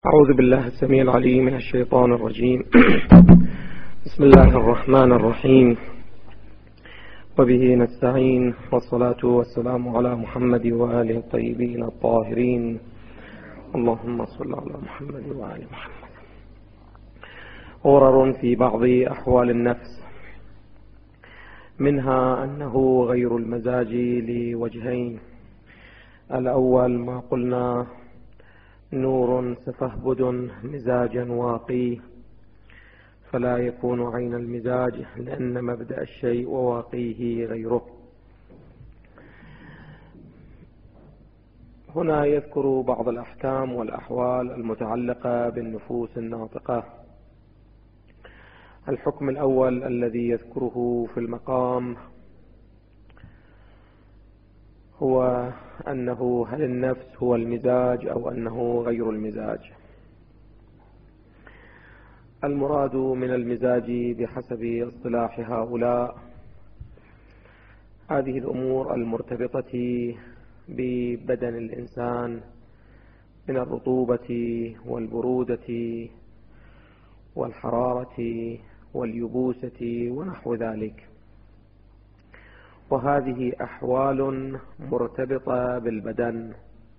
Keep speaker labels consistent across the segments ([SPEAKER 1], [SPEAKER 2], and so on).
[SPEAKER 1] أعوذ بالله السميع العليم من الشيطان الرجيم. بسم الله الرحمن الرحيم، وبه نستعين، والصلاة والسلام على محمد وآله الطيبين الطاهرين. اللهم صل على محمد وآل محمد. غرر في بعض أحوال النفس، منها أنه غير المزاج لوجهين. الأول ما قلنا نور سفهبد مزاجا واقي، فلا يكون عين المزاج لأن مبدأ الشيء وواقيه غيره. هنا يذكر بعض الأحكام والأحوال المتعلقة بالنفوس الناطقة. الحكم الأول الذي يذكره في المقام هو أنه هل النفس هو المزاج أو أنه غير المزاج. المراد من المزاج بحسب اصطلاح هؤلاء هذه الأمور المرتبطة ببدن الإنسان من الرطوبة والبرودة والحرارة واليبوسة ونحو ذلك، وهذه أحوال مرتبطة بالبدن.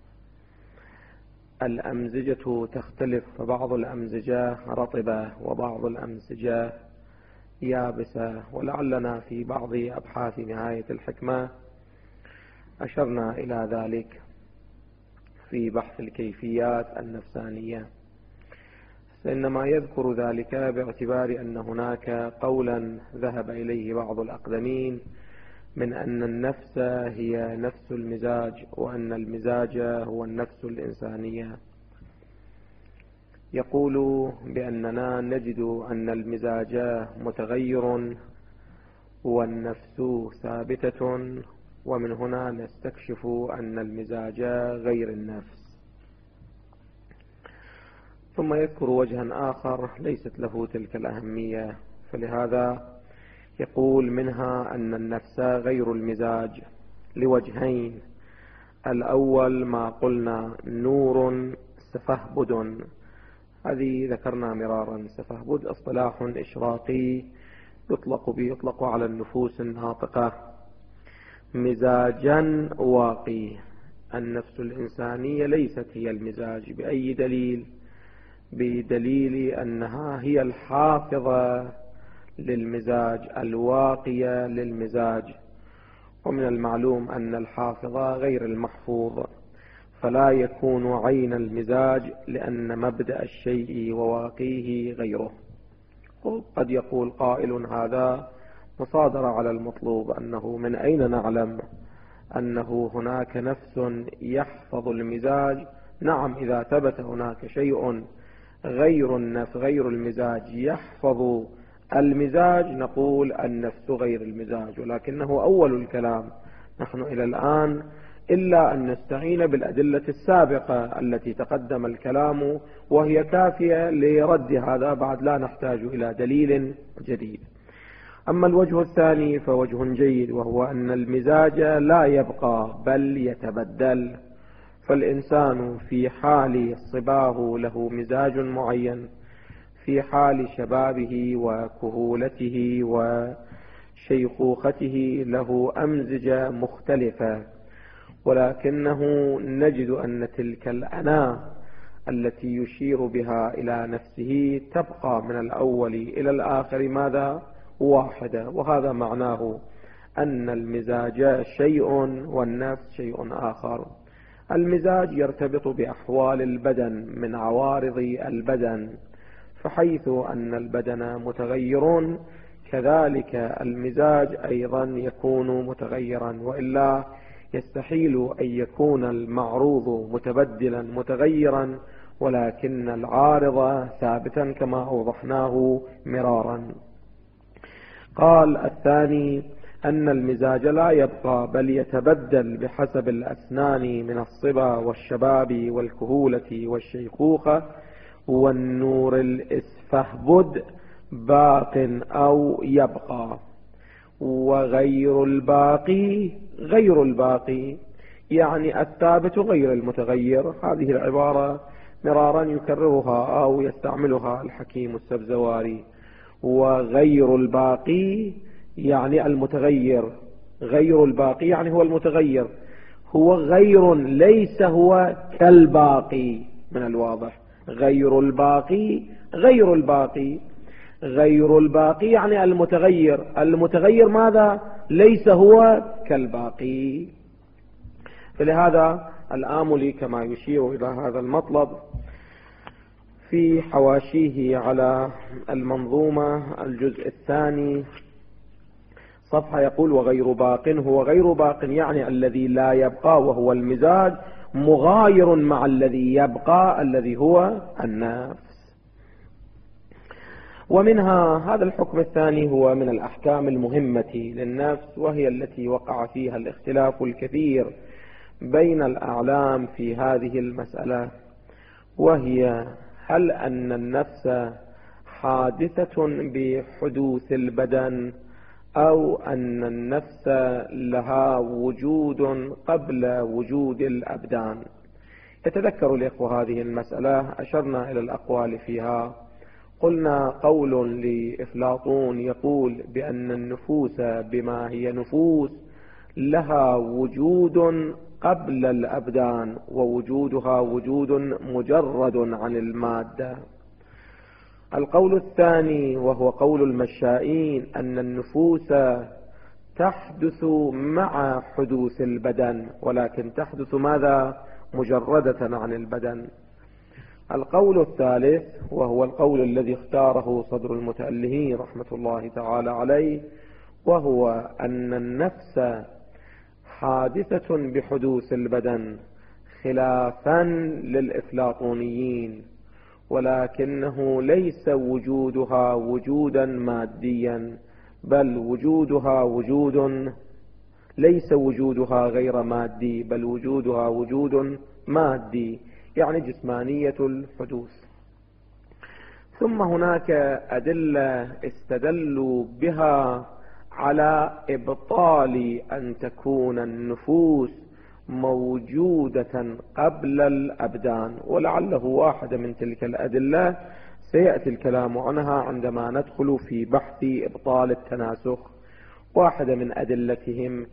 [SPEAKER 1] الأمزجة تختلف، فبعض الأمزجة رطبة وبعض الأمزجة يابسة، ولعلنا في بعض أبحاث نهاية الحكمة أشرنا إلى ذلك في بحث الكيفيات النفسانية. إنما يذكر ذلك باعتبار أن هناك قولا ذهب إليه بعض الأقدمين من أن النفس هي نفس المزاج، وأن المزاج هو النفس الإنسانية. يقول بأننا نجد أن المزاج متغير والنفس ثابتة، ومن هنا نستكشف أن المزاج غير النفس. ثم يذكر وجها آخر ليست له تلك الأهمية، فلهذا يقول منها أن النفس غير المزاج لوجهين. الأول ما قلنا نور سفهبد، هذه ذكرنا مرارا. سفهبد اصطلاح إشراقي يطلق على النفوس الناطقة. مزاجا واقي، النفس الإنسانية ليست هي المزاج. بأي دليل؟ بدليل أنها هي الحافظة للمزاج، الواقية للمزاج، ومن المعلوم أن الحافظة غير المحفوظ، فلا يكون عين المزاج لأن مبدأ الشيء وواقيه غيره. قد يقول قائل هذا مصادرة على المطلوب، أنه من أين نعلم أنه هناك نفس يحفظ المزاج؟ نعم، إذا ثبت هناك شيء غير النفس غير المزاج يحفظ المزاج نقول النفس غير المزاج، ولكنه أول الكلام. نحن إلى الآن إلا أن نستعين بالأدلة السابقة التي تقدم الكلام، وهي كافية لرد هذا، بعد لا نحتاج إلى دليل جديد. أما الوجه الثاني فوجه جيد، وهو أن المزاج لا يبقى بل يتبدل. فالإنسان في حال صباه له مزاج معين، في حال شبابه وكهولته وشيخوخته له أمزجة مختلفة، ولكنه نجد أن تلك الأنا التي يشير بها إلى نفسه تبقى من الأول إلى الآخر ماذا؟ واحدة. وهذا معناه أن المزاج شيء والنفس شيء آخر. المزاج يرتبط بأحوال البدن من عوارض البدن، فحيث أن البدن متغير كذلك المزاج أيضا يكون متغيرا، وإلا يستحيل أن يكون المعروض متبدلا متغيرا ولكن العارض ثابتا كما أوضحناه مرارا. قال الثاني أن المزاج لا يبقى بل يتبدل بحسب الأسنان من الصبا والشباب والكهولة والشيخوخة، والنور الإسفهبد باق أو يبقى، وغير الباقي غير الباقي، يعني الثابت غير المتغير. هذه العبارة مرارا يكررها أو يستعملها الحكيم السبزواري. وغير الباقي يعني المتغير، غير الباقي يعني هو المتغير، هو غير ليس هو كالباقي. من الواضح غير الباقي، غير الباقي، غير الباقي يعني المتغير، المتغير ماذا؟ ليس هو كالباقي. فلهذا الآملي كما يشير إلى هذا المطلب في حواشيه على المنظومة الجزء الثاني صفحة يقول: وغير باق، هو غير باق يعني الذي لا يبقى، وهو المزاج مغاير مع الذي يبقى الذي هو النفس. ومنها هذا الحكم الثاني هو من الأحكام المهمة للنفس، وهي التي وقع فيها الاختلاف الكثير بين الأعلام في هذه المسألة، وهي هل أن النفس حادثة بحدوث البدن، أو أن النفس لها وجود قبل وجود الأبدان. يتذكر الإخوة هذه المسألة، أشرنا إلى الأقوال فيها. قلنا قول لأفلاطون يقول بأن النفوس بما هي نفوس لها وجود قبل الأبدان، ووجودها وجود مجرد عن المادة. القول الثاني وهو قول المشائين أن النفوس تحدث مع حدوث البدن، ولكن تحدث ماذا؟ مجردة عن البدن. القول الثالث وهو القول الذي اختاره صدر المتألهين رحمة الله تعالى عليه، وهو أن النفس حادثة بحدوث البدن خلافا للإفلاطونيين، ولكنه ليس وجودها وجودا ماديا، بل وجودها وجود، ليس وجودها غير مادي، بل وجودها وجود مادي، يعني جسمانية الحدوث. ثم هناك أدلة استدلوا بها على إبطال أن تكون النفوس موجودة قبل الأبدان، ولعله واحدة من تلك الأدلة سيأتي الكلام عنها عندما ندخل في بحث إبطال التناسخ. واحدة من أدلتهم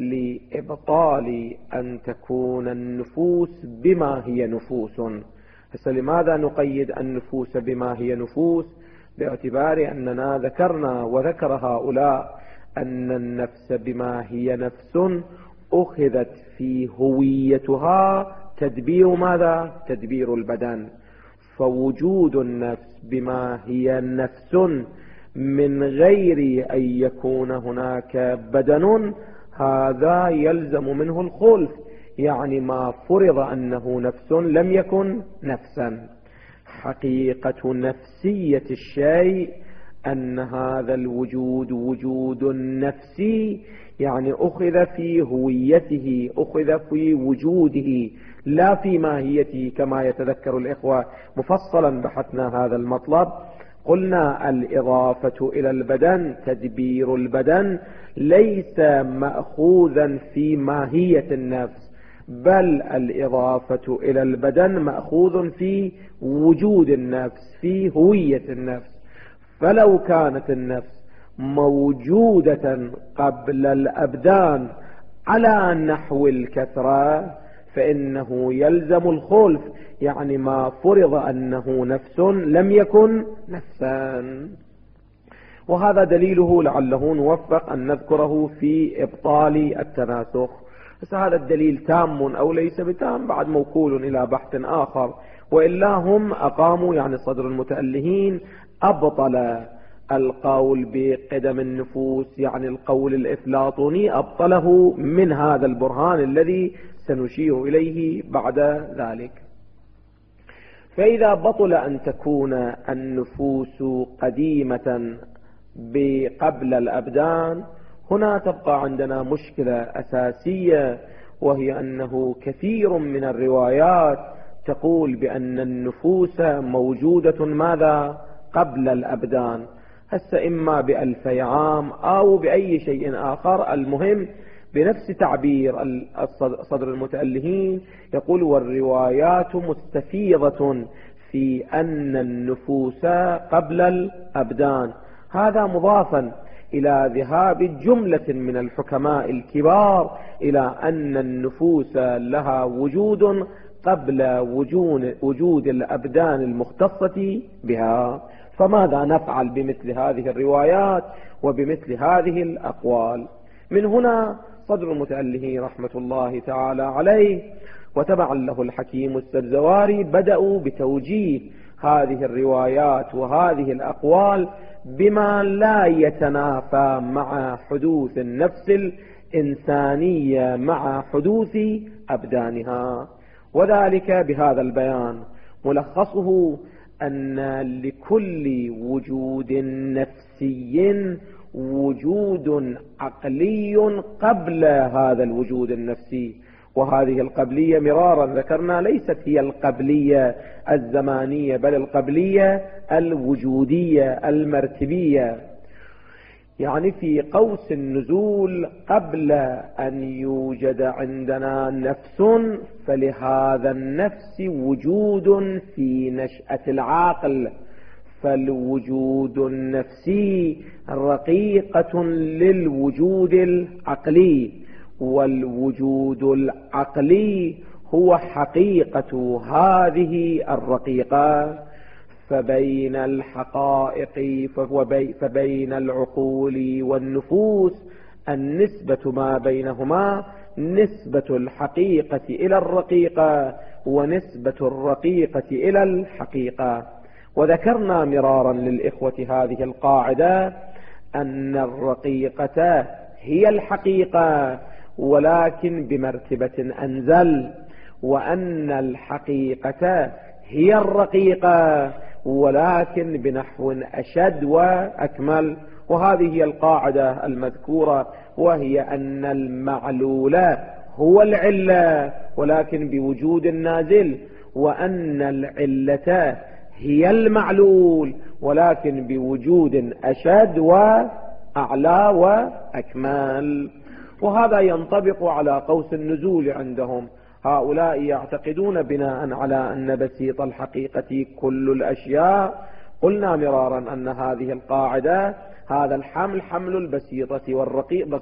[SPEAKER 1] لإبطال أن تكون النفوس بما هي نفوس. لماذا نقيد النفوس بما هي نفوس؟ باعتبار أننا ذكرنا وذكر هؤلاء أن النفس بما هي نفس أخذت في هويتها تدبير ماذا؟ تدبير البدن. فوجود النفس بما هي نفس من غير أن يكون هناك بدن، هذا يلزم منه الخلف، يعني ما فرض أنه نفس لم يكن نفسا. حقيقة نفسية الشيء أن هذا الوجود وجود نفسي، يعني أخذ في هويته، أخذ في وجوده، لا في ماهيته. كما يتذكر الإخوة مفصلا بحثنا هذا المطلب، قلنا الإضافة إلى البدن، تدبير البدن، ليس مأخوذا في ماهية النفس، بل الإضافة إلى البدن مأخوذ في وجود النفس، في هوية النفس. فلو كانت النفس موجودة قبل الأبدان على نحو الكثرة فإنه يلزم الخلف، يعني ما فرض أنه نفس لم يكن نفسا. وهذا دليله لعله نوفق أن نذكره في إبطال التناسخ. بس هذا الدليل تام أو ليس بتام بعد موكول إلى بحث آخر، وإلا هم أقاموا، يعني صدر المتألهين أبطل القول بقدم النفوس، يعني القول الإفلاطوني أبطله من هذا البرهان الذي سنشير إليه بعد ذلك. فإذا بطل أن تكون النفوس قديمة قبل الأبدان، هنا تبقى عندنا مشكلة أساسية، وهي أنه كثير من الروايات تقول بأن النفوس موجودة ماذا؟ قبل الأبدان، هسه إما ب2000 عام أو بأي شيء آخر، المهم بنفس تعبير صدر المتألهين يقول: والروايات مستفيضة في أن النفوس قبل الأبدان. هذا مضافا إلى ذهاب جملة من الحكماء الكبار إلى أن النفوس لها وجود قبل وجود الأبدان المختصة بها. فماذا نفعل بمثل هذه الروايات وبمثل هذه الأقوال؟ من هنا صدر المتألهين رحمة الله تعالى عليه وتبعا له الحكيم السبزواري بدأوا بتوجيه هذه الروايات وهذه الأقوال بما لا يتنافى مع حدوث النفس الإنسانية مع حدوث أبدانها، وذلك بهذا البيان. ملخصه أن لكل وجود نفسي وجود عقلي قبل هذا الوجود النفسي، وهذه القبلية مرارا ذكرنا ليست هي القبلية الزمانية بل القبلية الوجودية المرتبية. يعني في قوس النزول قبل أن يوجد عندنا نفس، فلهذا النفس وجود في نشأة العقل، فالوجود النفسي رقيقة للوجود العقلي، والوجود العقلي هو حقيقة هذه الرقيقة. فبين الحقائق فبين العقول والنفوس النسبة ما بينهما نسبة الحقيقة إلى الرقيقة ونسبة الرقيقة إلى الحقيقة. وذكرنا مرارا للإخوة هذه القاعدة أن الرقيقة هي الحقيقة ولكن بمرتبة أنزل، وأن الحقيقة هي الرقيقة ولكن بنحو أشد وأكمل. وهذه هي القاعدة المذكورة، وهي أن المعلول هو العلة ولكن بوجود نازل، وأن العلة هي المعلول ولكن بوجود أشد وأعلى وأكمل. وهذا ينطبق على قوس النزول عندهم. هؤلاء يعتقدون بناء على أن بسيط الحقيقة كل الأشياء. قلنا مرارا أن هذه القاعدة هذا الحمل حمل البسيطة والرقيق،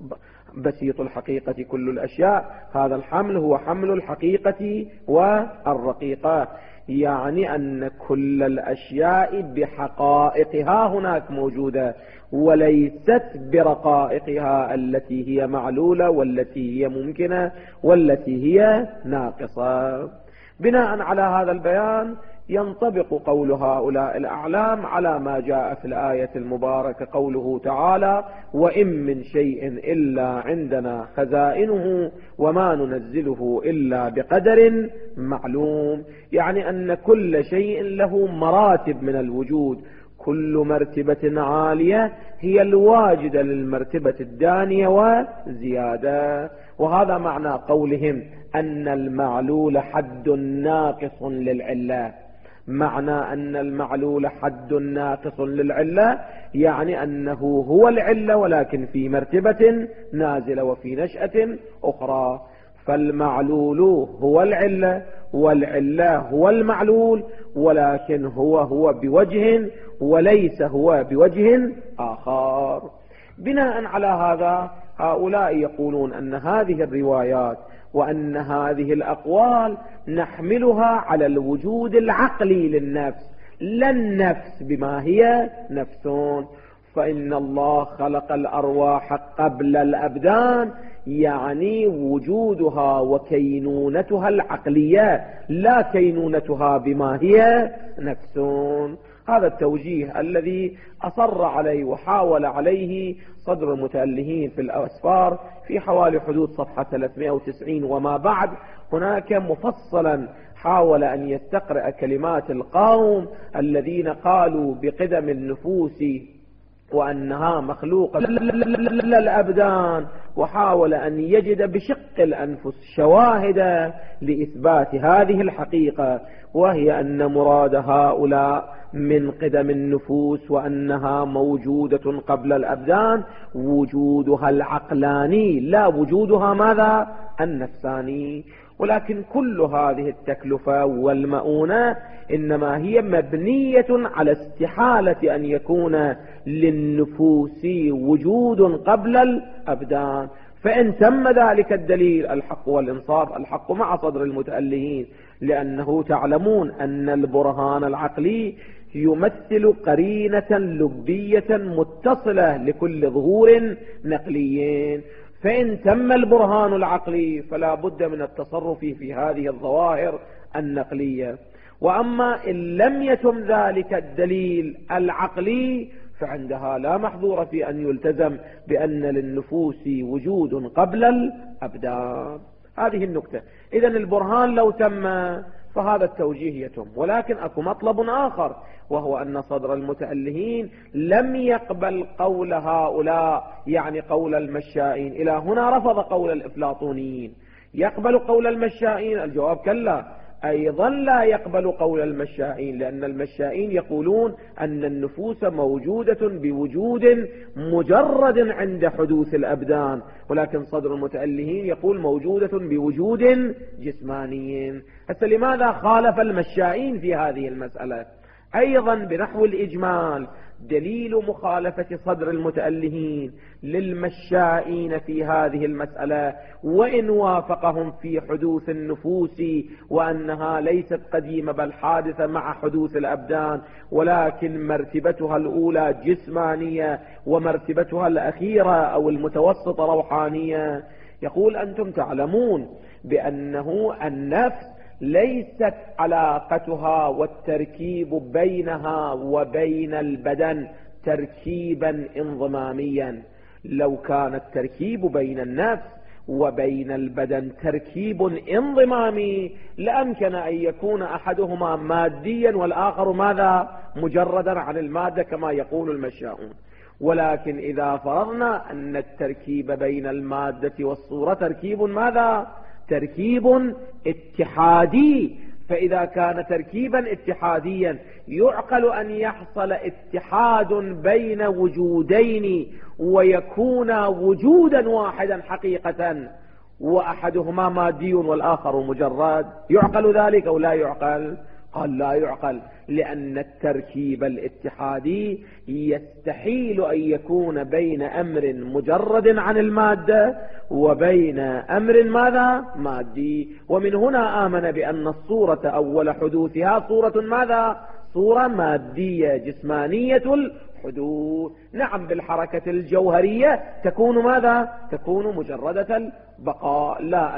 [SPEAKER 1] بسيط الحقيقة كل الأشياء، هذا الحمل هو حمل الحقيقة والرقيقة، يعني أن كل الأشياء بحقائقها هناك موجودة وليست برقائقها التي هي معلولة والتي هي ممكنة والتي هي ناقصة. بناء على هذا البيان ينطبق قول هؤلاء الأعلام على ما جاء في الآية المباركة، قوله تعالى: وإن من شيء إلا عندنا خزائنه وما ننزله إلا بقدر معلوم. يعني أن كل شيء له مراتب من الوجود، كل مرتبة عالية هي الواجدة للمرتبة الدانية وزيادة. وهذا معنى قولهم أن المعلول حد ناقص للعلة. معنى أن المعلول حد ناقص للعلة يعني أنه هو العلة ولكن في مرتبة نازلة وفي نشأة أخرى. فالمعلول هو العلة والعلة هو المعلول، ولكن هو بوجه وليس هو بوجه آخر. بناء على هذا هؤلاء يقولون أن هذه الروايات وأن هذه الأقوال نحملها على الوجود العقلي للنفس، لا النفس بما هي نفس. فإن الله خلق الأرواح قبل الأبدان، يعني وجودها وكينونتها العقلية لا كينونتها بما هي نفس. هذا التوجيه الذي أصر عليه وحاول عليه صدر المتألهين في الأسفار في حوالي حدود صفحة 390 وما بعد. هناك مفصلا حاول أن يستقرأ كلمات القوم الذين قالوا بقدم النفوس وأنها مخلوقة للأبدان، وحاول أن يجد بشق الأنفس شواهد لإثبات هذه الحقيقة، وهي أن مراد هؤلاء من قدم النفوس وأنها موجودة قبل الأبدان وجودها العقلاني لا وجودها ماذا؟ النفساني. ولكن كل هذه التكلفة والمؤونة إنما هي مبنية على استحالة أن يكون للنفوس وجود قبل الأبدان. فإن تم ذلك الدليل الحق والإنصاف، الحق مع صدر المتألهين، لأنه تعلمون أن البرهان العقلي يمثل قرينة لبية متصلة لكل ظهور نقلي. فإن تم البرهان العقلي فلا بد من التصرف في هذه الظواهر النقلية. وأما إن لم يتم ذلك الدليل العقلي فعندها لا محظور في أن يلتزم بأن للنفوس وجود قبل الأبدان. هذه النكتة. إذن البرهان لو تم فهذا التوجيه يتم. ولكن أكو مطلب آخر، وهو أن صدر المتألهين لم يقبل قول هؤلاء، يعني قول المشائين. إلى هنا رفض قول الأفلاطونيين. يقبل قول المشائين؟ الجواب كلا، أيضا لا يقبل قول المشائين، لأن المشائين يقولون أن النفوس موجودة بوجود مجرد عند حدوث الأبدان، ولكن صدر المتألهين يقول موجودة بوجود جسماني. هسه لماذا خالف المشائين في هذه المسألة؟ أيضا بنحو الإجمال دليل مخالفة صدر المتألهين للمشائين في هذه المسألة، وإن وافقهم في حدوث النفوس وأنها ليست قديمة بل حادثة مع حدوث الأبدان، ولكن مرتبتها الأولى جسمانية ومرتبتها الأخيرة أو المتوسطة روحانية. يقول أنتم تعلمون بأنه النفس ليست علاقتها والتركيب بينها وبين البدن تركيبا انضماميا. لو كان التركيب بين النفس وبين البدن تركيب انضمامي لأمكن أن يكون أحدهما ماديا والآخر ماذا؟ مجردا عن المادة كما يقول المشاؤون. ولكن إذا فرضنا أن التركيب بين المادة والصورة تركيب ماذا؟ تركيب اتحادي. فإذا كان تركيبا اتحاديا يعقل أن يحصل اتحاد بين وجودين ويكون وجودا واحدا حقيقة، وأحدهما مادي والآخر مجرد. يعقل ذلك أو لا يعقل؟ قال لا يعقل، لأن التركيب الاتحادي يستحيل أن يكون بين أمر مجرد عن المادة وبين أمر ماذا؟ مادي. ومن هنا آمن بأن الصورة أول حدوثها صورة ماذا؟ صورة مادية جسمانية الحدوث. نعم بالحركة الجوهرية تكون ماذا؟ تكون مجردة البقاء، لا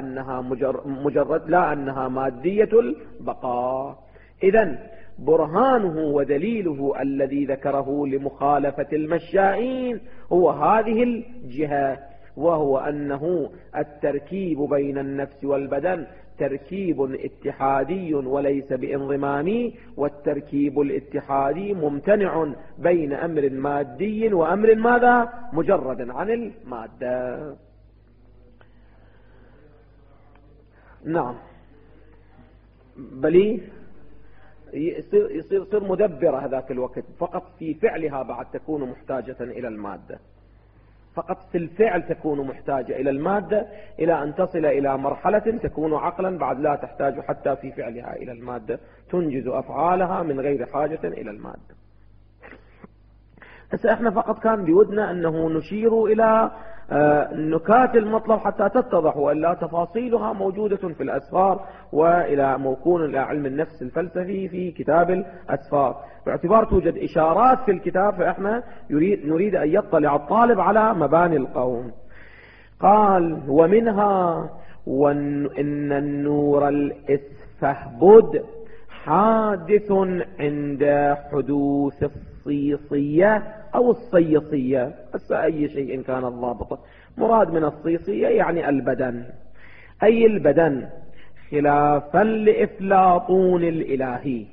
[SPEAKER 1] أنها مادية البقاء. إذن برهانه ودليله الذي ذكره لمخالفة المشائين هو هذه الجهة، وهو أنه التركيب بين النفس والبدن تركيب اتحادي وليس بانضمامي، والتركيب الاتحادي ممتنع بين أمر مادي وأمر ماذا؟ مجرد عن المادة. نعم بلي يصير مدبرة هذاك الوقت، فقط في فعلها بعد تكون محتاجة إلى المادة، فقط في الفعل تكون محتاجة إلى المادة، إلى أن تصل إلى مرحلة تكون عقلا بعد لا تحتاج حتى في فعلها إلى المادة، تنجز أفعالها من غير حاجة إلى المادة. هسه احنا فقط كان بودنا أنه نشير إلى نكات المطلب حتى تتضح، وإلا تفاصيلها موجودة في الأسفار، وإلى موكون إلى علم النفس الفلسفي في كتاب الأسفار. باعتبار توجد إشارات في الكتاب فإحنا نريد أن يطلع الطالب على مباني القوم. قال ومنها وإن النور الإسفهبد حادث عند حدوث الصيصية أو الصيصية، أي شيء كان الضابط. مراد من الصيصية يعني البدن، أي البدن، خلافا لإفلاطون الإلهي.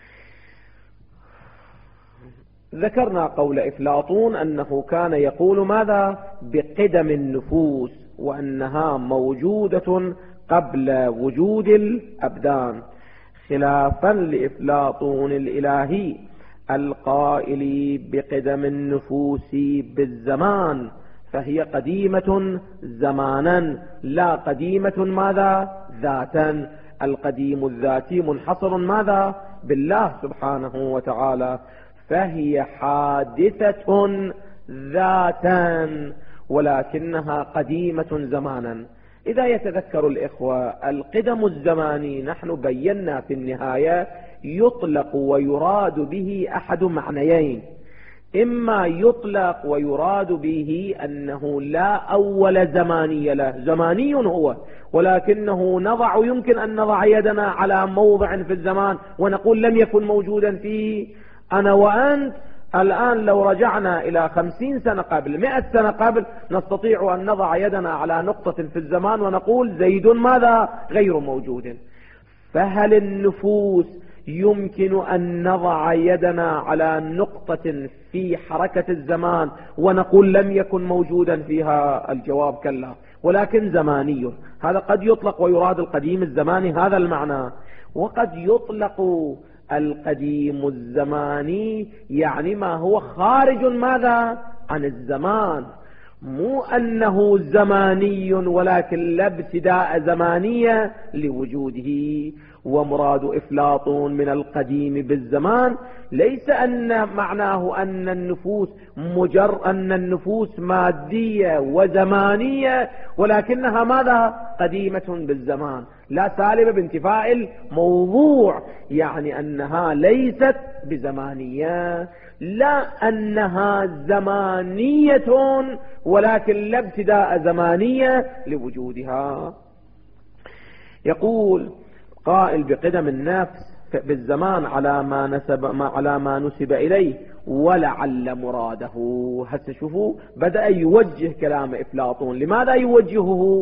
[SPEAKER 1] ذكرنا قول إفلاطون أنه كان يقول ماذا؟ بقدم النفوس، وأنها موجودة قبل وجود الأبدان، خلافا لإفلاطون الإلهي القائل بقدم النفوس بالزمان فهي قديمة زمانا لا قديمة ماذا؟ ذاتا. القديم الذاتي منحصر ماذا؟ بالله سبحانه وتعالى، فهي حادثة ذاتا ولكنها قديمة زمانا. إذا يتذكر الإخوة القدم الزماني نحن بينا في النهاية يطلق ويراد به أحد معنيين: إما يطلق ويراد به أنه لا أول زماني له، زماني هو ولكنه يمكن أن نضع يدنا على موضع في الزمان ونقول لم يكن موجودا فيه. أنا وأنت الآن لو رجعنا إلى 50 سنة قبل 100 سنة قبل نستطيع أن نضع يدنا على نقطة في الزمان ونقول زيد ماذا؟ غير موجود. فهل النفوس يمكن أن نضع يدنا على نقطة في حركة الزمان ونقول لم يكن موجودا فيها؟ الجواب كلا، ولكن زماني. هذا قد يطلق ويراد القديم الزماني هذا المعنى، وقد يطلق القديم الزماني يعني ما هو خارج ماذا؟ عن الزمان، مو أنه زماني ولكن لا ابتداء زمانية لوجوده. ومراد إفلاطون من القديم بالزمان ليس أن معناه أن النفوس مادية وزمانية ولكنها ماذا؟ قديمة بالزمان، لا سالبة بانتفاء الموضوع، يعني أنها ليست بزمانية، لا أنها زمانية ولكن لا ابتداء زمانية لوجودها. يقول قائل بقدم النفس بالزمان على ما نسب إليه ولعل مراده. هسه شوفوا بدأ يوجه كلام أفلاطون. لماذا يوجهه؟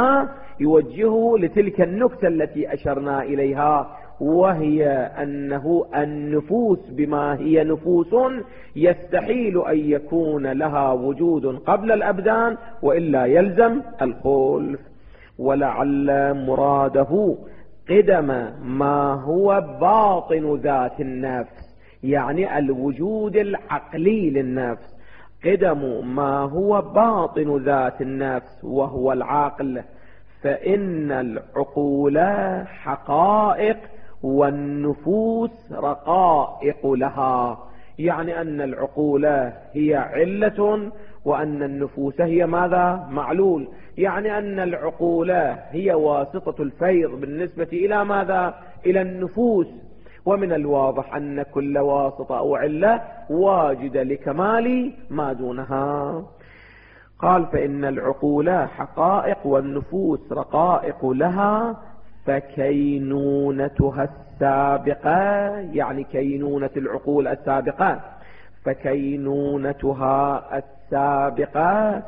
[SPEAKER 1] يوجهه لتلك النكتة التي أشرنا إليها، وهي أنه النفوس بما هي نفوس يستحيل أن يكون لها وجود قبل الأبدان وإلا يلزم الخلف. ولعل مراده قدم ما هو باطن ذات النفس، يعني الوجود العقلي للنفس، قدم ما هو باطن ذات النفس وهو العقل، فإن العقول حقائق والنفوس رقائق لها. يعني أن العقول هي علة وأن النفوس هي ماذا؟ معلول. يعني أن العقول هي واسطة الفيض بالنسبة إلى ماذا؟ إلى النفوس. ومن الواضح أن كل واسطة أو علة واجدة لكمال ما دونها. قال فإن العقول حقائق والنفوس رقائق لها، فكينونتها السابقة، يعني كينونة العقول السابقة، فكينونتها السابقة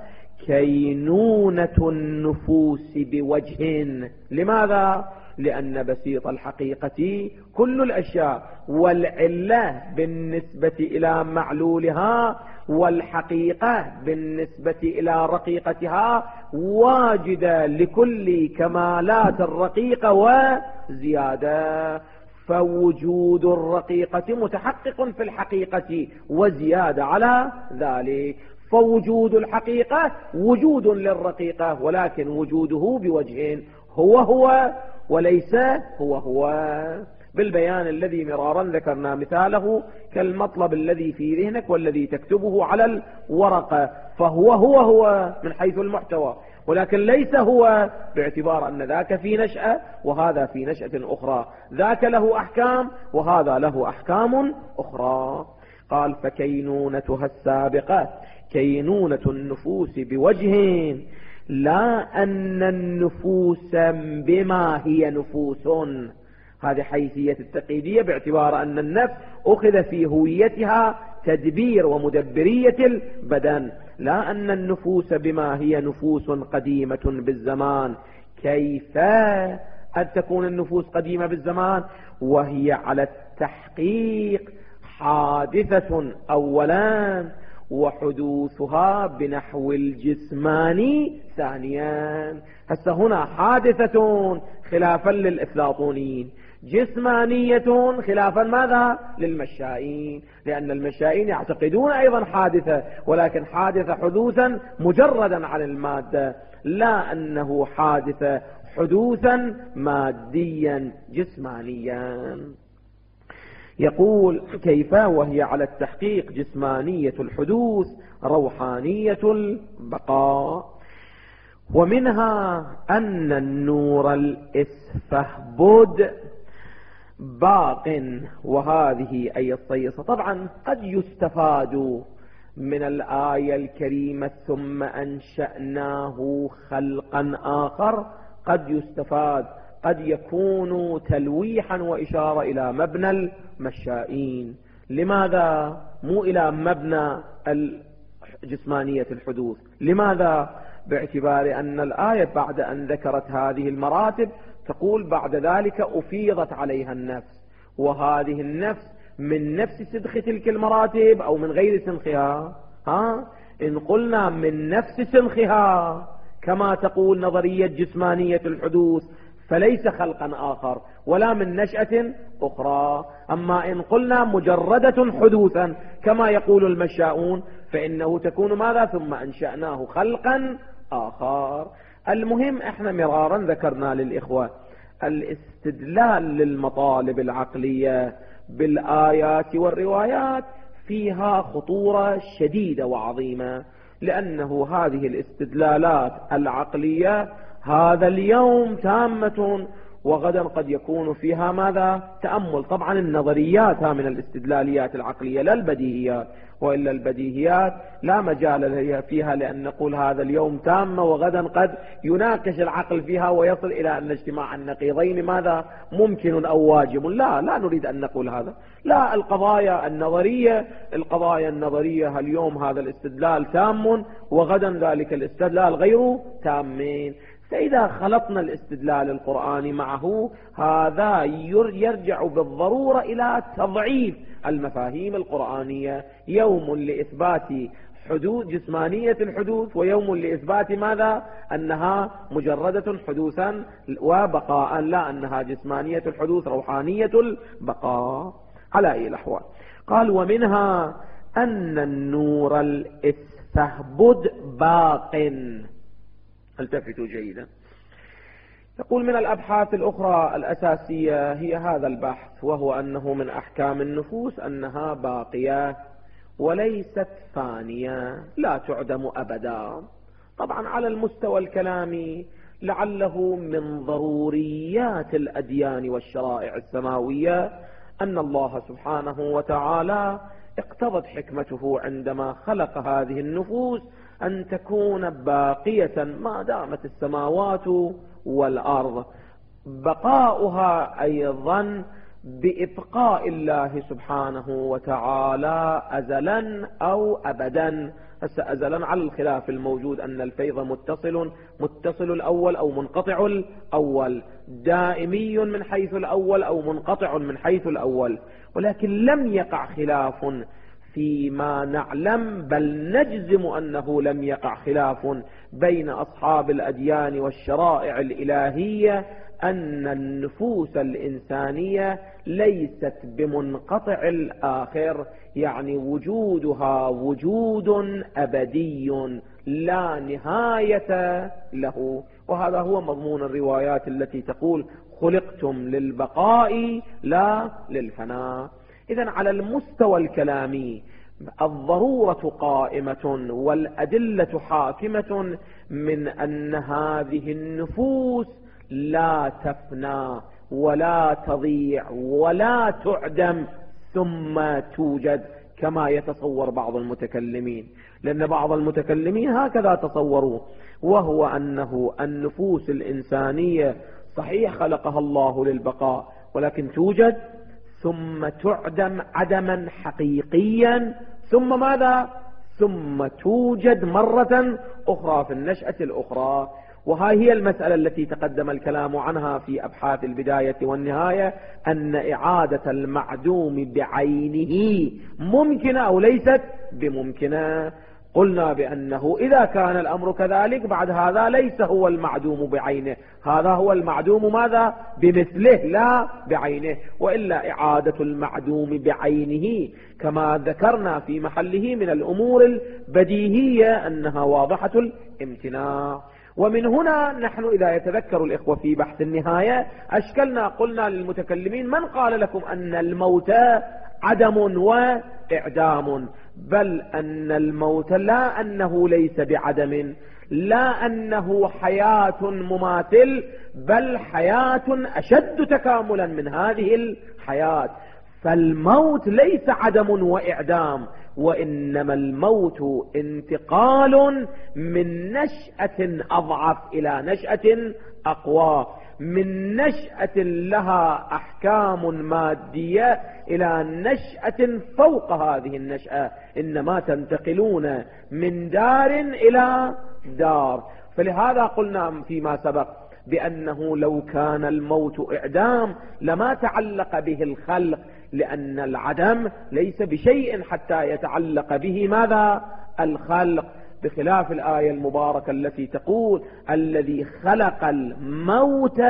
[SPEAKER 1] كينونة النفوس بوجه. لماذا؟ لأن بسيط الحقيقة كل الأشياء، والعلة بالنسبة إلى معلولها والحقيقة بالنسبة إلى رقيقتها واجدة لكل كمالات الرقيقة وزيادة. فوجود الرقيقة متحقق في الحقيقة وزيادة على ذلك، فوجود الحقيقة وجود للرقيقة ولكن وجوده بوجه، هو وليس هو. بالبيان الذي مرارا ذكرنا مثاله كالمطلب الذي في ذهنك والذي تكتبه على الورقة، فهو من حيث المحتوى، ولكن ليس هو باعتبار أن ذاك في نشأة وهذا في نشأة أخرى، ذاك له أحكام وهذا له أحكام أخرى. قال فكينونتها السابقة كينونة النفوس بوجه، لا أن النفوس بما هي نفوس. هذه حيثية التقييدية باعتبار أن النفس أخذ في هويتها تدبير ومدبرية البدن، لا أن النفوس بما هي نفوس قديمة بالزمان. كيف أن تكون النفوس قديمة بالزمان وهي على التحقيق حادثة أولا، وحدوثها بنحو الجسماني ثانيا. هسه هنا حادثة خلافا للأفلاطونيين، جسمانية خلافا ماذا؟ للمشائين، لأن المشائين يعتقدون أيضا حادثة، ولكن حادثة حدوثا مجردا عن المادة، لا أنه حادثة حدوثا ماديا جسمانيا. يقول كيف وهي على التحقيق جسمانية الحدوث روحانية البقاء. ومنها أن النور الإسفهبد باق، وهذه أي الصيصة. طبعا قد يستفاد من الآية الكريمة ثم أنشأناه خلقا آخر، قد يستفاد، قد يكون تلويحا وإشارة إلى مبنى المشائين. لماذا مو إلى مبنى جسمانية الحدوث؟ لماذا؟ باعتبار أن الآية بعد أن ذكرت هذه المراتب تقول بعد ذلك أفيضت عليها النفس، وهذه النفس من نفس سدخ تلك المراتب أو من غير سنخها؟ إن قلنا من نفس سنخها كما تقول نظرية جسمانية الحدوث فليس خلقا آخر ولا من نشأة أخرى. أما إن قلنا مجردة حدوثا كما يقول المشاؤون فإنه تكون ماذا؟ ثم أنشأناه خلقا آخر. المهم احنا مرارا ذكرنا للإخوة الاستدلال للمطالب العقلية بالآيات والروايات فيها خطورة شديدة وعظيمة، لأنه هذه الاستدلالات العقلية هذا اليوم تامة، وغدا قد يكون فيها ماذا؟ تأمل. طبعا النظريات من الاستدلاليات العقلية لا البديهيات، وإلا البديهيات لا مجال فيها لأن نقول هذا اليوم تامة وغدا قد يناقش العقل فيها ويصل إلى أن اجتماع النقيضين ماذا؟ ممكن أو واجب. لا نريد أن نقول هذا. لا، القضايا النظرية اليوم هذا الاستدلال تام وغدا ذلك الاستدلال غير تامين. فإذا خلطنا الاستدلال القرآني معه هذا يرجع بالضرورة إلى تضعيف المفاهيم القرآنية، يوم لإثبات حدوث جسمانية الحدوث ويوم لإثبات ماذا؟ أنها مجردة حدوثا وبقاء، لا أنها جسمانية الحدوث روحانية البقاء. على أي الأحوال قال ومنها أن النور الإسفهبد باق. التفتوا جيدا. يقول من الأبحاث الأخرى الأساسية هي هذا البحث، وهو أنه من أحكام النفوس أنها باقية وليست فانية، لا تعدم أبدا. طبعا على المستوى الكلامي لعله من ضروريات الأديان والشرائع السماوية أن الله سبحانه وتعالى اقتضت حكمته عندما خلق هذه النفوس أن تكون باقية ما دامت السماوات والأرض، بقاؤها أيضا بإبقاء الله سبحانه وتعالى أزلا أو أبدا. أزلا على الخلاف الموجود أن الفيض متصل الأول أو منقطع الأول، دائمي من حيث الأول أو منقطع من حيث الأول، ولكن لم يقع خلاف فيما نعلم، بل نجزم أنه لم يقع خلاف بين أصحاب الأديان والشرائع الإلهية أن النفوس الإنسانية ليست بمنقطع الآخر، يعني وجودها وجود أبدي لا نهاية له. وهذا هو مضمون الروايات التي تقول خلقتم للبقاء لا للفناء. إذن على المستوى الكلامي الضرورة قائمة والأدلة حاكمة من أن هذه النفوس لا تفنى ولا تضيع ولا تعدم ثم توجد كما يتصور بعض المتكلمين، لأن بعض المتكلمين هكذا تصوروا، وهو أنه النفوس الإنسانية صحيح خلقها الله للبقاء ولكن توجد ثم تعدم عدما حقيقيا، ثم ماذا؟ ثم توجد مرة أخرى في النشأة الأخرى. وهذه هي المسألة التي تقدم الكلام عنها في أبحاث البداية والنهاية، أن إعادة المعدوم بعينه ممكنة أو ليست بممكنة. قلنا بأنه إذا كان الأمر كذلك بعد هذا ليس هو المعدوم بعينه، هذا هو المعدوم ماذا؟ بمثله لا بعينه، وإلا إعادة المعدوم بعينه كما ذكرنا في محله من الأمور البديهية أنها واضحة الامتناع. ومن هنا نحن إذا يتذكر الإخوة في بحث النهاية أشكلنا قلنا للمتكلمين: من قال لكم أن الموت عدم وإعدام؟ بل أن الموت لا أنه ليس بعدم، لا أنه حياة مماثل، بل حياة أشد تكاملا من هذه الحياة. فالموت ليس عدم وإعدام، وإنما الموت انتقال من نشأة أضعف إلى نشأة أقوى، من نشأة لها أحكام مادية إلى نشأة فوق هذه النشأة، إنما تنتقلون من دار إلى دار. فلهذا قلنا فيما سبق بأنه لو كان الموت إعدام لما تعلق به الخلق، لأن العدم ليس بشيء حتى يتعلق به ماذا؟ الخلق، بخلاف الآية المباركة التي تقول: الذي خلق الموت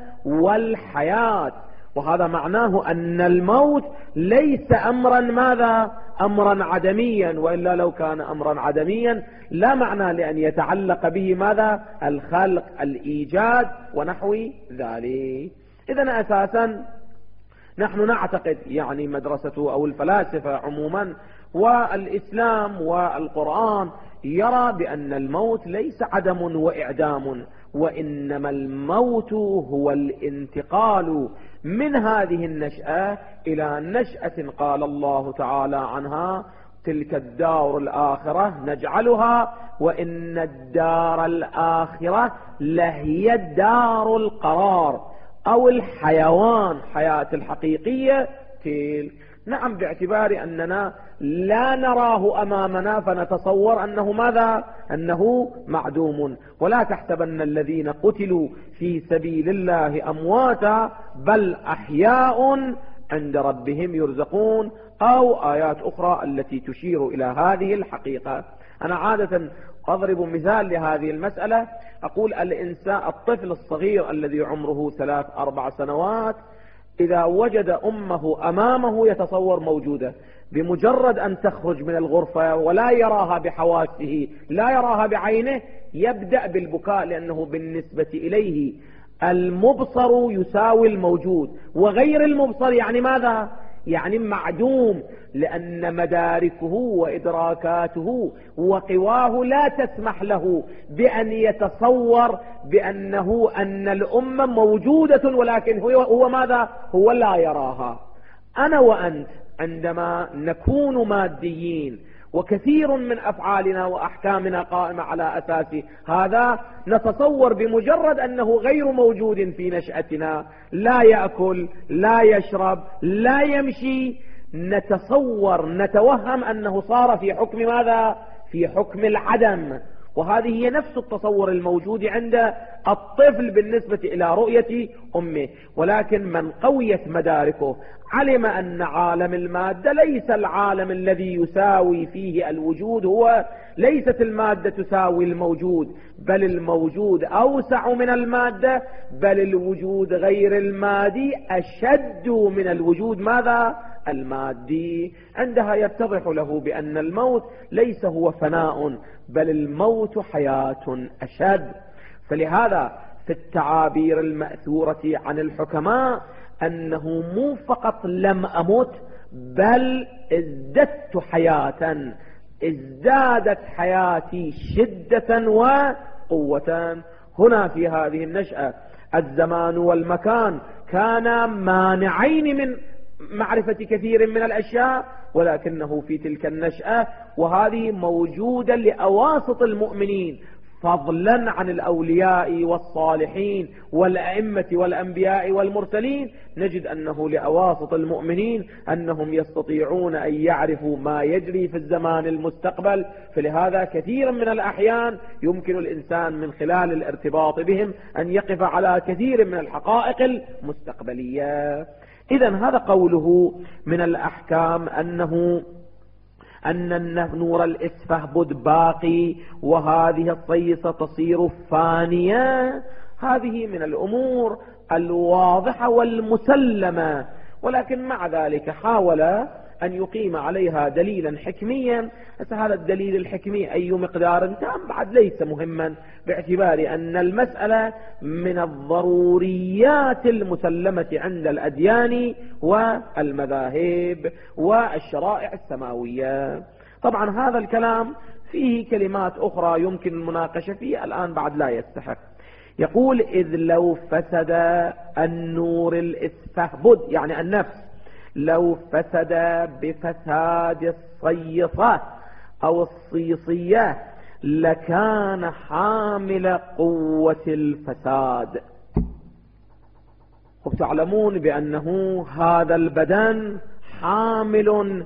[SPEAKER 1] والحياة. وهذا معناه أن الموت ليس أمرا ماذا؟ أمرا عدميا، وإلا لو كان أمرا عدميا لا معنى لأن يتعلق به ماذا؟ الخلق، الإيجاد ونحو ذلك. إذن أساسا نحن نعتقد، يعني مدرسة أو الفلاسفة عموما والإسلام والقرآن يرى بأن الموت ليس عدم وإعدام، وإنما الموت هو الانتقال من هذه النشأة إلى نشأة قال الله تعالى عنها: تلك الدار الآخرة نجعلها وإن الدار الآخرة لهي الدار القرار، أو الحيوان، حياة الحقيقية تلك. نعم، باعتبار أننا لا نراه أمامنا فنتصور أنه ماذا؟ أنه معدوم. ولا تحسبن الذين قتلوا في سبيل الله أمواتا بل أحياء عند ربهم يرزقون، أو آيات أخرى التي تشير إلى هذه الحقيقة. أنا عادة أضرب مثال لهذه المسألة، أقول: الطفل الصغير الذي عمره 3-4 سنوات إذا وجد أمه أمامه يتصور موجودة، بمجرد أن تخرج من الغرفة ولا يراها بحواسه، لا يراها بعينه، يبدأ بالبكاء، لأنه بالنسبة إليه المبصر يساوي الموجود، وغير المبصر يعني ماذا؟ يعني معدوم، لأن مداركه وإدراكاته وقواه لا تسمح له بأن يتصور أن الأمة موجودة، ولكن هو ماذا؟ هو لا يراها. أنا وأنت عندما نكون ماديين وكثير من أفعالنا وأحكامنا قائمة على أساس هذا، نتصور بمجرد أنه غير موجود في نشأتنا، لا يأكل، لا يشرب، لا يمشي، نتوهم أنه صار في حكم ماذا؟ في حكم العدم. وهذه هي نفس التصور الموجود عند الطفل بالنسبة إلى رؤية أمه. ولكن من قويت مداركه علم أن عالم المادة ليس العالم الذي يساوي فيه الوجود، هو ليست المادة تساوي الموجود، بل الموجود أوسع من المادة، بل الوجود غير المادي أشد من الوجود ماذا؟ المادي. عندها يتضح له بأن الموت ليس هو فناء، بل الموت حياة أشد. فلهذا في التعابير المأثورة عن الحكماء أنه مو فقط لم أمت، بل ازددت حياة، ازدادت حياتي شدة وقوة. هنا في هذه النشأة الزمان والمكان كانا مانعين من معرفة كثير من الأشياء، ولكنه في تلك النشأة، وهذه موجودة لأواسط المؤمنين فضلا عن الأولياء والصالحين والأئمة والأنبياء والمرسلين، نجد أنه لأواسط المؤمنين أنهم يستطيعون أن يعرفوا ما يجري في الزمان المستقبل. فلهذا كثيرا من الأحيان يمكن الإنسان من خلال الارتباط بهم أن يقف على كثير من الحقائق المستقبلية. إذن هذا قوله من الأحكام أنه أن نور الإسفهبد باقي وهذه الصيصة تصير فانية، هذه من الأمور الواضحة والمسلمة، ولكن مع ذلك حاول أن يقيم عليها دليلا حكميا. هذا الدليل الحكمي أي مقدار تام بعد ليس مهما، باعتبار أن المسألة من الضروريات المسلمة عند الأديان والمذاهب والشرائع السماوية. طبعا هذا الكلام فيه كلمات أخرى يمكن المناقشة فيه، الآن بعد لا يستحق. يقول إذ لو فسد النور الإسفهبد يعني النفس، لو فسد بفساد الصيصة أو الصيصية لكان حامل قوة الفساد. وتعلمون بأنه هذا البدن حامل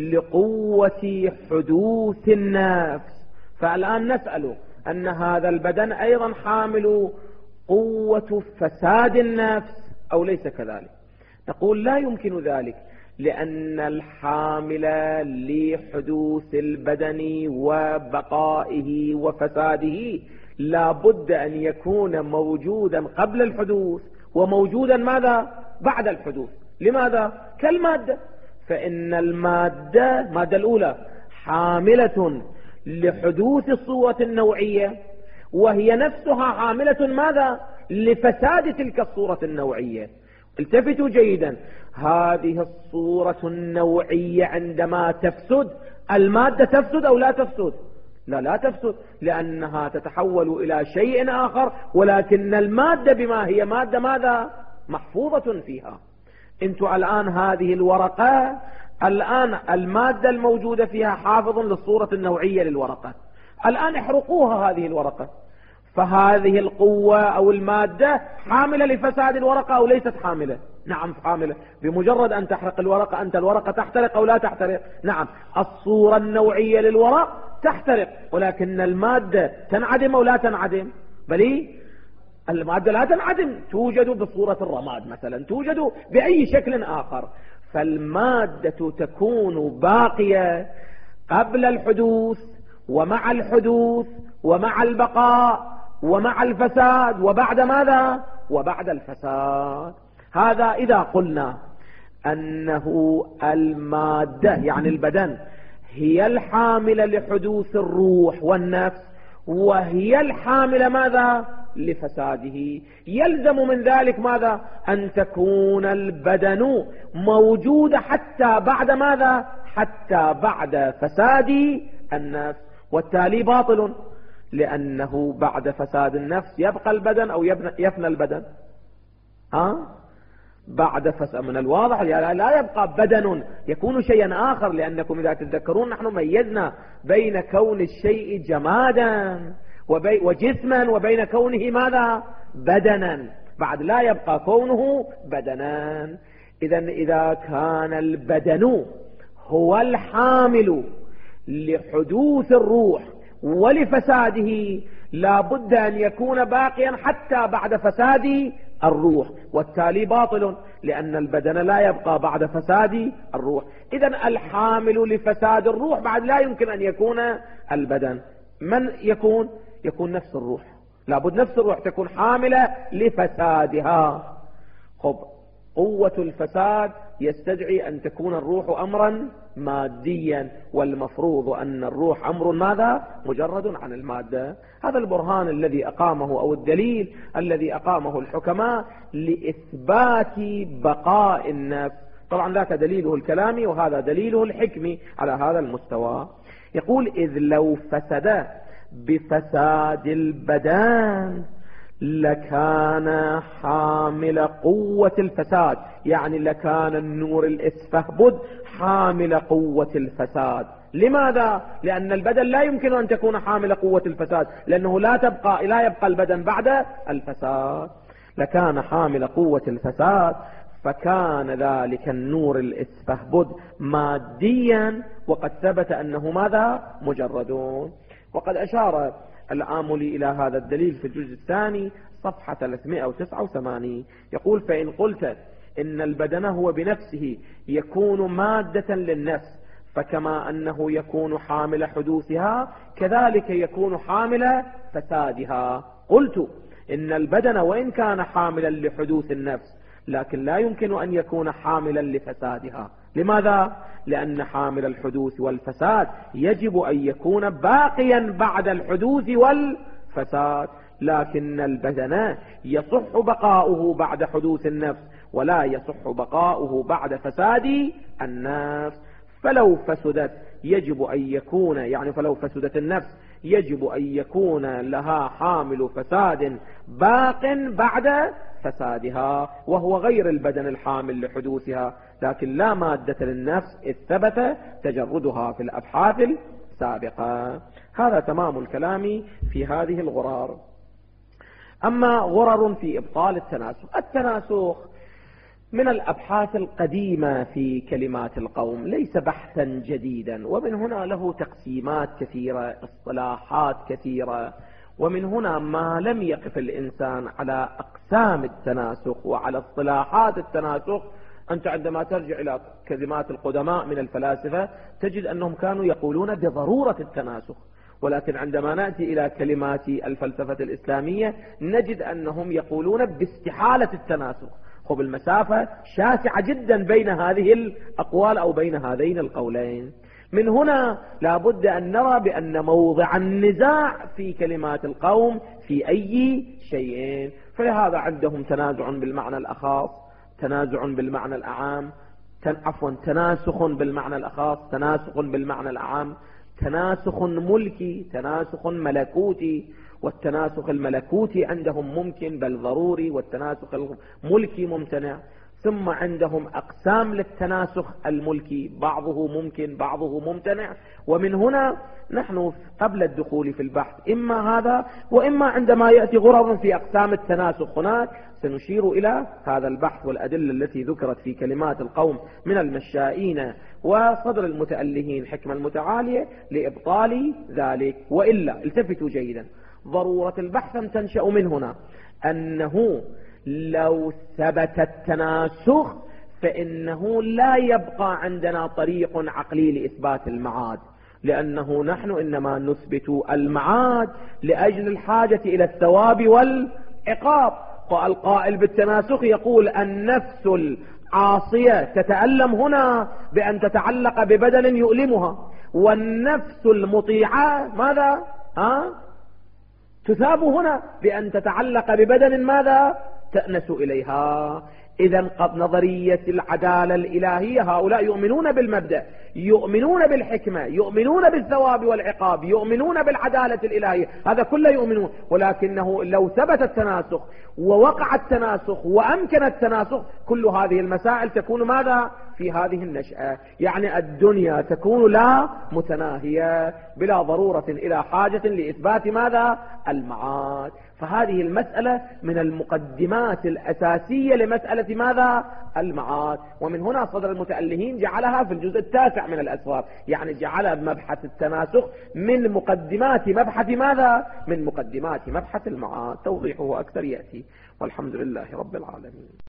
[SPEAKER 1] لقوة حدوث النفس، فالآن نسأل أن هذا البدن أيضا حامل قوة فساد النفس أو ليس كذلك؟ نقول لا يمكن ذلك، لأن الحامل لحدوث البدن وبقائه وفساده لا بد أن يكون موجودا قبل الحدوث وموجودا ماذا؟ بعد الحدوث. لماذا؟ كالمادة، فإن المادة الأولى حاملة لحدوث الصورة النوعية، وهي نفسها حاملة ماذا؟ لفساد تلك الصورة النوعية. التفتوا جيدا، هذه الصورة النوعية عندما تفسد المادة تفسد أو لا تفسد؟ لا تفسد، لأنها تتحول إلى شيء آخر، ولكن المادة بما هي مادة ماذا؟ محفوظة فيها. انتوا الآن هذه الورقة، الآن المادة الموجودة فيها حافظ للصورة النوعية للورقة، الآن احرقوها هذه الورقة، فهذه القوة أو المادة حاملة لفساد الورقة أو ليست حاملة؟ نعم حاملة. بمجرد أن تحرق الورقة أنت الورقة تحترق أو لا تحترق؟ نعم، الصورة النوعية للورق تحترق، ولكن المادة تنعدم أو لا تنعدم؟ بل المادة لا تنعدم، توجد بصورة الرماد مثلا، توجد بأي شكل آخر. فالمادة تكون باقية قبل الحدوث ومع الحدوث ومع البقاء ومع الفساد وبعد ماذا؟ وبعد الفساد. هذا إذا قلنا أنه المادة يعني البدن هي الحاملة لحدوث الروح والنفس، وهي الحاملة ماذا؟ لفساده. يلزم من ذلك ماذا؟ أن تكون البدن موجودة حتى بعد ماذا؟ حتى بعد فساد النفس، والتالي باطل، لأنه بعد فساد النفس يبقى البدن أو يفنى البدن؟ بعد فساد من الواضح لا يبقى بدن، يكون شيئا آخر، لأنكم إذا تتذكرون نحن ميزنا بين كون الشيء جمادا وجسما وبين كونه ماذا؟ بدنا، بعد لا يبقى كونه بدنا. إذا كان البدن هو الحامل لحدوث الروح ولفساده لا بد أن يكون باقيا حتى بعد فساد الروح، والتالي باطل، لأن البدن لا يبقى بعد فساد الروح. إذن الحامل لفساد الروح بعد لا يمكن أن يكون البدن. من يكون؟ يكون نفس الروح، لابد نفس الروح تكون حاملة لفسادها. قوة الفساد يستدعي أن تكون الروح أمرا ماديا، والمفروض أن الروح أمر ماذا؟ مجرد عن المادة. هذا البرهان الذي أقامه أو الدليل الذي أقامه الحكماء لإثبات بقاء النفس. طبعا ذاك دليله الكلامي وهذا دليله الحكمي على هذا المستوى. يقول إذ لو فسد بفساد البدن لكان حامل قوة الفساد، يعني لكان النور الإسفهبد حامل قوة الفساد. لماذا؟ لأن البدن لا يمكن أن تكون حامل قوة الفساد، لأنه لا يبقى البدن بعد الفساد. لكان حامل قوة الفساد، فكان ذلك النور الإسفهبد ماديا، وقد ثبت أنه ماذا؟ مجرد. وقد أشار الآملي إلى هذا الدليل في الجزء الثاني صفحة 389. يقول فإن قلت إن البدن هو بنفسه يكون مادة للنفس، فكما أنه يكون حامل حدوثها كذلك يكون حامل فسادها. قلت إن البدن وإن كان حاملا لحدوث النفس لكن لا يمكن أن يكون حاملا لفسادها. لماذا؟ لأن حامل الحدوث والفساد يجب أن يكون باقيا بعد الحدوث والفساد، لكن البدن يصح بقاؤه بعد حدوث النفس ولا يصح بقاؤه بعد فساد النفس. فلو فسدت يجب أن يكون فلو فسدت النفس يجب أن يكون لها حامل فساد باق بعد فسادها، وهو غير البدن الحامل لحدوثها، لكن لا مادة للنفس إذ ثبت تجردها في الأبحاث السابقة. هذا تمام الكلام في هذه الغرار. أما غرر في إبطال التناسخ، التناسخ من الأبحاث القديمة في كلمات القوم، ليس بحثا جديدا، ومن هنا له تقسيمات كثيرة، اصطلاحات كثيرة، ومن هنا ما لم يقف الإنسان على أقسام التناسخ وعلى اصطلاحات التناسخ. أنت عندما ترجع إلى كلمات القدماء من الفلاسفة تجد أنهم كانوا يقولون بضرورة التناسخ، ولكن عندما نأتي إلى كلمات الفلسفة الإسلامية نجد أنهم يقولون باستحالة التناسخ. خب المسافة شاسعة جدا بين هذه الأقوال أو بين هذين القولين. من هنا لابد أن نرى بأن موضع النزاع في كلمات القوم في أي شيء. فلهذا عندهم تنازع بالمعنى الأخاص، تنازع بالمعنى الأعام، تناسخ بالمعنى الأخاص، تناسخ بالمعنى الأعام، تناسخ ملكي، تناسخ ملكوتي. والتناسخ الملكوتي عندهم ممكن بل ضروري، والتناسخ الملكي ممتنع. ثم عندهم أقسام للتناسخ الملكي، بعضه ممكن بعضه ممتنع. ومن هنا نحن قبل الدخول في البحث إما هذا وإما عندما يأتي غرر في أقسام التناسخ هناك سنشير إلى هذا البحث والأدلة التي ذكرت في كلمات القوم من المشائين وصدر المتألهين حكمة المتعالية لإبطال ذلك. وإلا التفتوا جيدا، ضرورة البحث تنشأ من هنا أنه لو ثبت التناسخ فإنه لا يبقى عندنا طريق عقلي لإثبات المعاد، لأنه نحن إنما نثبت المعاد لأجل الحاجة إلى الثواب والعقاب. فالقائل بالتناسخ يقول النفس العاصية تتألم هنا بأن تتعلق ببدن يؤلمها، والنفس المطيعة ماذا؟ تثاب هنا بأن تتعلق ببدن ماذا؟ تأنس إليها. إذن قد نظرية العدالة الإلهية هؤلاء يؤمنون بالمبدأ، يؤمنون بالحكمة، يؤمنون بالثواب والعقاب، يؤمنون بالعدالة الإلهية، هذا كله يؤمنون. ولكنه لو ثبت التناسخ ووقع التناسخ وأمكن التناسخ كل هذه المسائل تكون ماذا؟ في هذه النشأة، يعني الدنيا تكون لا متناهية بلا ضرورة إلى حاجة لإثبات ماذا؟ المعاد. فهذه المسألة من المقدمات الأساسية لمسألة ماذا؟ المعاد. ومن هنا صدر المتألهين جعلها في الجزء التاسع من الأسباب، يعني جعل مبحث التناسخ من مقدمات مبحث ماذا؟ من مقدمات مبحث المعاد. توضيحه أكثر يأتي، والحمد لله رب العالمين.